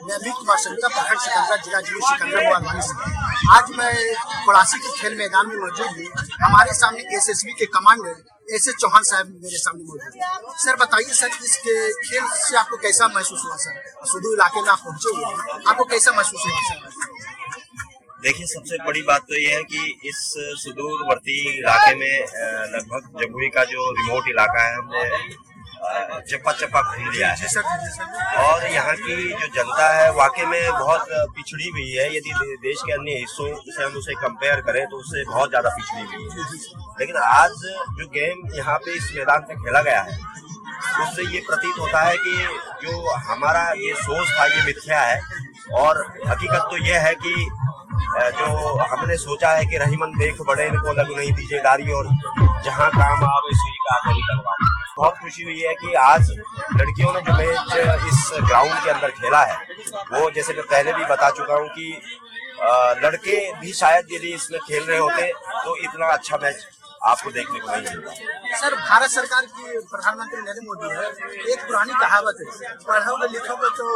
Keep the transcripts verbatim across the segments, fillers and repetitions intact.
मैं अमित कुमार सरिता, प्रखंड सिकंदरा, जिला जुलूस सिकंदरा मोबाइल से। आज मैं कोलासी के खेल मैदान में मौजूद हूँ। हमारे सामने एसएसबी के कमांडर एस एस चौहान साहब मेरे सामने मौजूद हैं। सर बताइए सर, इस खेल से आपको कैसा महसूस हुआ सर? सुदूर इलाके में आप पहुंचे हुए हैं, आपको कैसा महसूस हुआ सर? देखिए, सबसे बड़ी बात तो यह है कि इस सुदूरवर्ती इलाके में लगभग जमुई का जो रिमोट इलाका है, हमने चप्पा चप्पा घूम लिया है और यहाँ की जो जनता है वाकई में बहुत पिछड़ी हुई है। यदि देश के अन्य हिस्सों से हम उसे कंपेयर करें तो उससे बहुत ज्यादा पिछड़ी हुई है। लेकिन आज जो गेम यहाँ पे इस मैदान पे खेला गया है, उससे ये प्रतीत होता है कि जो हमारा ये सोच था ये मिथ्या है और हकीकत तो यह है कि जो हमने सोचा है कि रहीमन देख बड़े इनको लग नहीं दीजिए डारी और जहाँ काम आवे सुई का आकर निकलवा। बहुत खुशी हुई है कि आज लड़कियों ने जो मैच इस ग्राउंड के अंदर खेला है, वो जैसे मैं पहले भी बता चुका हूँ कि लड़के भी शायद यदि इसमें खेल रहे होते तो इतना अच्छा मैच आपको देखने को नहीं मिलता। सर, भारत सरकार की प्रधानमंत्री नरेंद्र मोदी है, एक पुरानी कहावत है, पढ़ोगे लिखोगे तो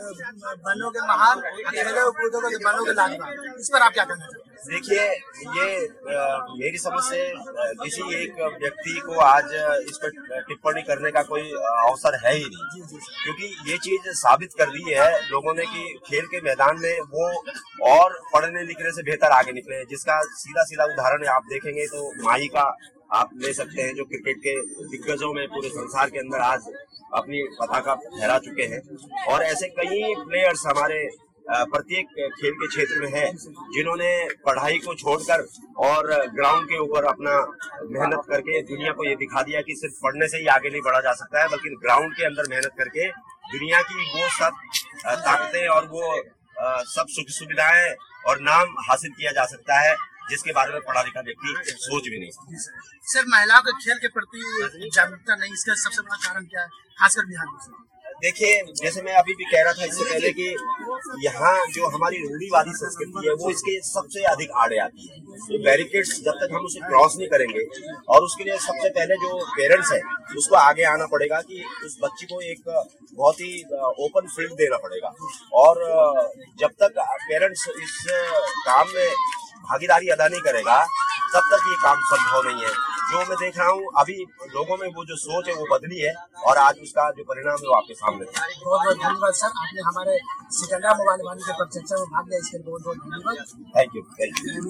बनोगे महान, खेलोगे कूदोगे तो बनोगे लाजवाब। इस पर आप क्या कहना चाहते हैं? देखिए, ये आ, मेरी समझ से आ, किसी एक व्यक्ति को आज इस पर टिप्पणी करने का कोई अवसर है ही नहीं, क्योंकि ये चीज साबित कर दी है लोगों ने कि खेल के मैदान में वो और पढ़ने लिखने से बेहतर आगे निकले हैं। जिसका सीधा सीधा उदाहरण आप देखेंगे तो माही का आप ले सकते हैं, जो क्रिकेट के दिग्गजों में पूरे संसार के अंदर आज अपनी पताका फहरा चुके हैं। और ऐसे कई प्लेयर्स हमारे प्रत्येक खेल के क्षेत्र में है जिन्होंने पढ़ाई को छोड़कर और ग्राउंड के ऊपर अपना मेहनत करके दुनिया को ये दिखा दिया कि सिर्फ पढ़ने से ही आगे नहीं बढ़ा जा सकता है, बल्कि ग्राउंड के अंदर मेहनत करके दुनिया की वो सब ताकतें और वो सब सुख सुविधाएं और नाम हासिल किया जा सकता है जिसके बारे में पढ़ा लिखा व्यक्ति सोच भी नहीं सकता। सर, महिलाओं के खेल के प्रति जागरूकता नहीं, इसका सबसे बड़ा कारण क्या है, खासकर बिहार में? देखिए, जैसे मैं अभी भी कह रहा था इससे पहले कि यहाँ जो हमारी रूढ़िवादी संस्कृति है वो इसके सबसे अधिक आड़े आती है। तो बैरिकेड्स जब तक हम उसे क्रॉस नहीं करेंगे, और उसके लिए सबसे पहले जो पेरेंट्स है उसको आगे आना पड़ेगा कि उस बच्ची को एक बहुत ही ओपन फील्ड देना पड़ेगा। और जब तक पेरेंट्स इस काम में भागीदारी अदा नहीं करेगा तब तक ये काम संभव नहीं है। जो मैं देख रहा हूँ अभी लोगों में वो जो सोच है वो बदली है और आज उसका जो परिणाम है वो आपके सामने है। बहुत बहुत धन्यवाद सर, आपने हमारे सिकंदरा मोबाइल वाले के परिचर्चा में भाग लिया, इसके लिए बहुत बहुत धन्यवाद। Thank you thank you.